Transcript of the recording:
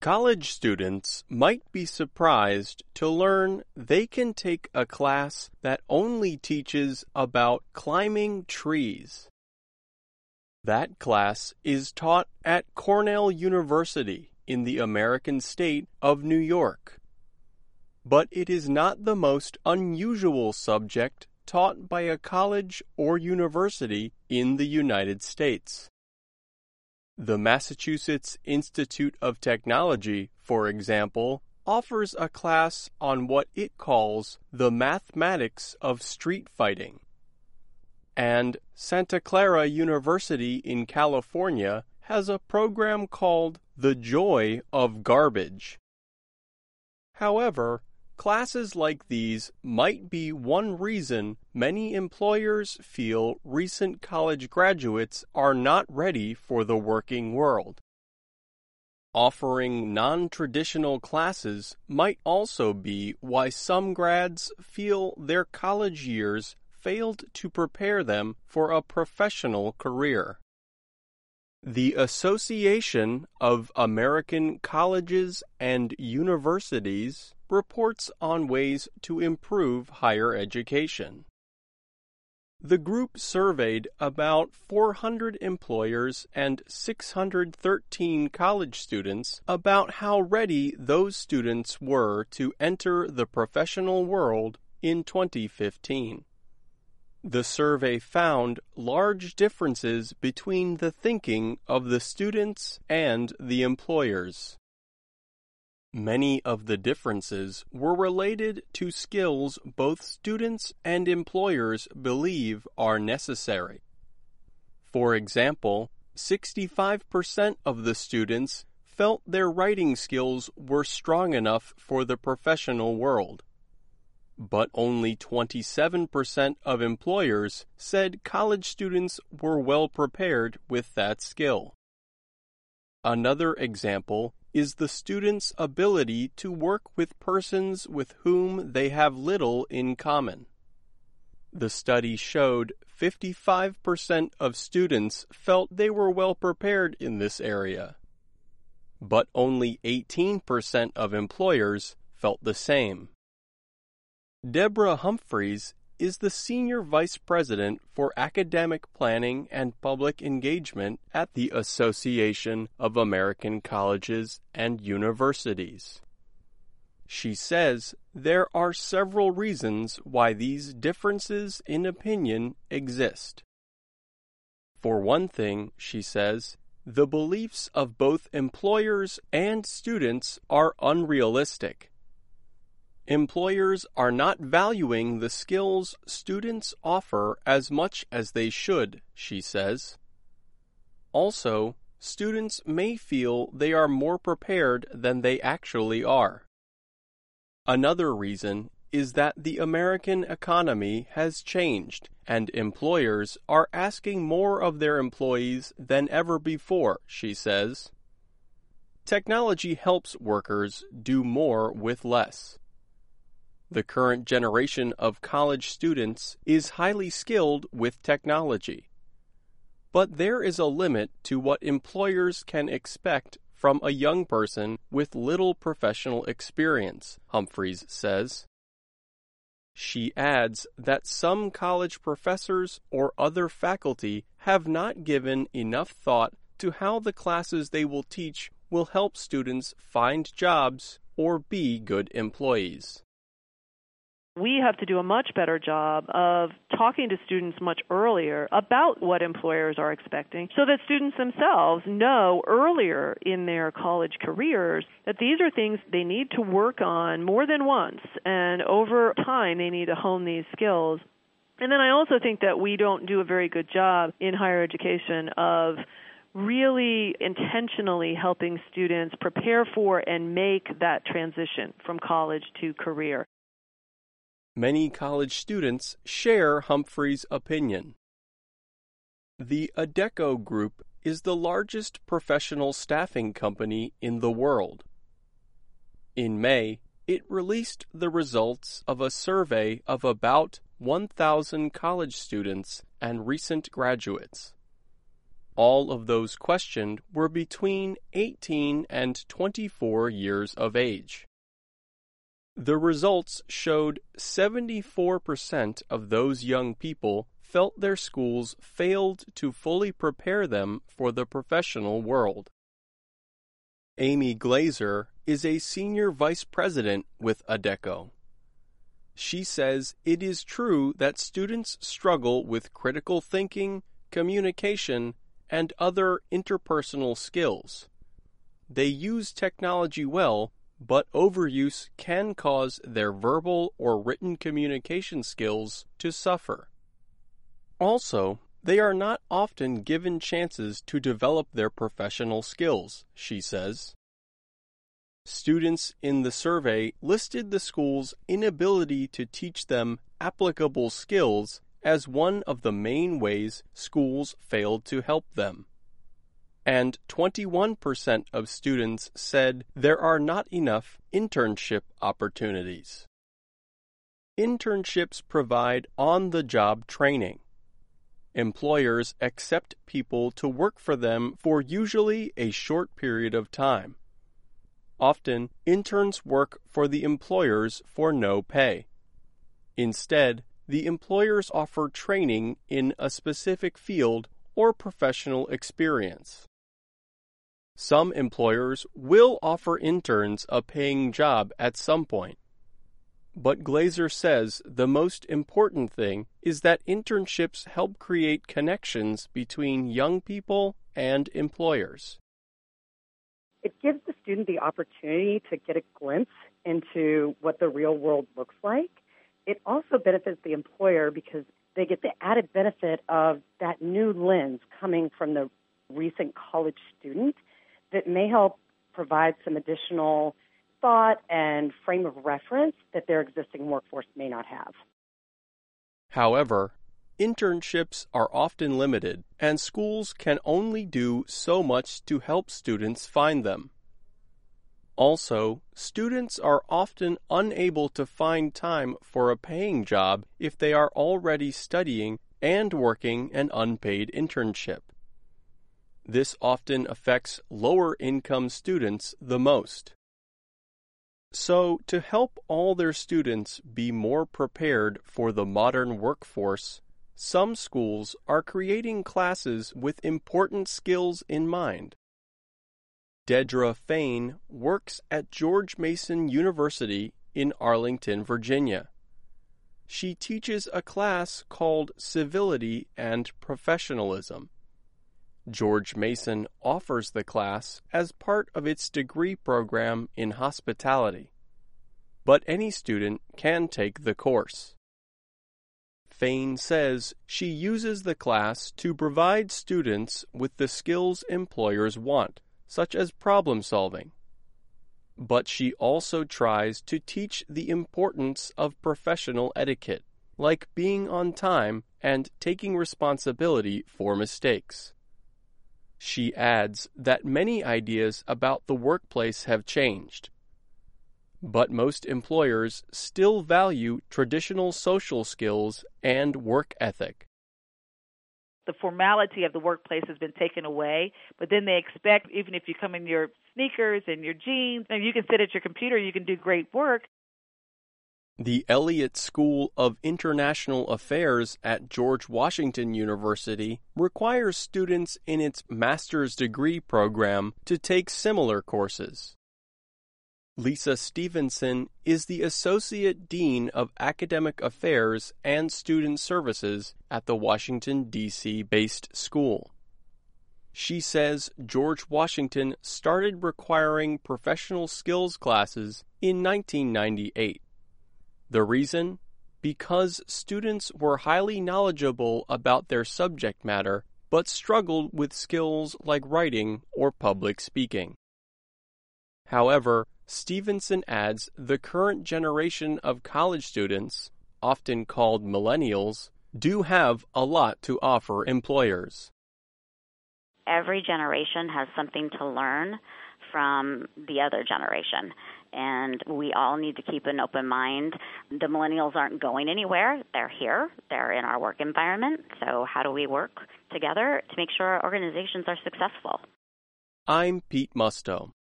College students might be surprised to learn they can take a class that only teaches about climbing trees. That class is taught at Cornell University in the American state of New York. But it is not the most unusual subject taught by a college or university in the United States. The Massachusetts Institute of Technology, for example, offers a class on what it calls the mathematics of street fighting. And Santa Clara University in California has a program called The Joy of Garbage. However, classes like these might be one reason many employers feel recent college graduates are not ready for the working world. Offering non-traditional classes might also be why some grads feel their college years failed to prepare them for a professional career. The Association of American Colleges and Universities reports on ways to improve higher education. The group surveyed about 400 employers and 613 college students about how ready those students were to enter the professional world in 2015. The survey found large differences between the thinking of the students and the employers. Many of the differences were related to skills both students and employers believe are necessary. For example, 65% of the students felt their writing skills were strong enough for the professional world. But only 27% of employers said college students were well prepared with that skill. Another example is the student's ability to work with persons with whom they have little in common. The study showed 55% of students felt they were well prepared in this area, but only 18% of employers felt the same. Deborah Humphreys is the Senior Vice President for Academic Planning and Public Engagement at the Association of American Colleges and Universities. She says there are several reasons why these differences in opinion exist. For one thing, she says, the beliefs of both employers and students are unrealistic. Employers are not valuing the skills students offer as much as they should, she says. Also, students may feel they are more prepared than they actually are. Another reason is that the American economy has changed, and employers are asking more of their employees than ever before, she says. Technology helps workers do more with less. The current generation of college students is highly skilled with technology. But there is a limit to what employers can expect from a young person with little professional experience, Humphreys says. She adds that some college professors or other faculty have not given enough thought to how the classes they will teach will help students find jobs or be good employees. We have to do a much better job of talking to students much earlier about what employers are expecting so that students themselves know earlier in their college careers that these are things they need to work on more than once, and over time they need to hone these skills. And then I also think that we don't do a very good job in higher education of really intentionally helping students prepare for and make that transition from college to career. Many college students share Humphreys' opinion. The Adecco Group is the largest professional staffing company in the world. In May, it released the results of a survey of about 1,000 college students and recent graduates. All of those questioned were between 18 and 24 years of age. The results showed 74% of those young people felt their schools failed to fully prepare them for the professional world. Amy Glazer is a senior vice president with Adecco. She says it is true that students struggle with critical thinking, communication, and other interpersonal skills. They use technology well, but overuse can cause their verbal or written communication skills to suffer. Also, they are not often given chances to develop their professional skills, she says. Students in the survey listed the school's inability to teach them applicable skills as one of the main ways schools failed to help them. And 21% of students said there are not enough internship opportunities. Internships provide on-the-job training. Employers accept people to work for them for usually a short period of time. Often, interns work for the employers for no pay. Instead, the employers offer training in a specific field or professional experience. Some employers will offer interns a paying job at some point. But Glazer says the most important thing is that internships help create connections between young people and employers. It gives the student the opportunity to get a glimpse into what the real world looks like. It also benefits the employer because they get the added benefit of that new lens coming from the recent college student that may help provide some additional thought and frame of reference that their existing workforce may not have. However, internships are often limited, and schools can only do so much to help students find them. Also, students are often unable to find time for a paying job if they are already studying and working an unpaid internship. This often affects lower-income students the most. So, to help all their students be more prepared for the modern workforce, some schools are creating classes with important skills in mind. Dedra Fain works at George Mason University in Arlington, Virginia. She teaches a class called Civility and Professionalism. George Mason offers the class as part of its degree program in hospitality, but any student can take the course. Fain says she uses the class to provide students with the skills employers want, such as problem solving. But she also tries to teach the importance of professional etiquette, like being on time and taking responsibility for mistakes. She adds that many ideas about the workplace have changed, but most employers still value traditional social skills and work ethic. The formality of the workplace has been taken away, but then they expect, even if you come in your sneakers and your jeans, and you can sit at your computer, you can do great work. The Elliott School of International Affairs at George Washington University requires students in its master's degree program to take similar courses. Lisa Stevenson is the Associate Dean of Academic Affairs and Student Services at the Washington, D.C.-based school. She says George Washington started requiring professional skills classes in 1998. The reason? Because students were highly knowledgeable about their subject matter, but struggled with skills like writing or public speaking. However, Stevenson adds the current generation of college students, often called millennials, do have a lot to offer employers. Every generation has something to learn from the other generation. And we all need to keep an open mind. The millennials aren't going anywhere. They're here. They're in our work environment. So how do we work together to make sure our organizations are successful? I'm Pete Musto.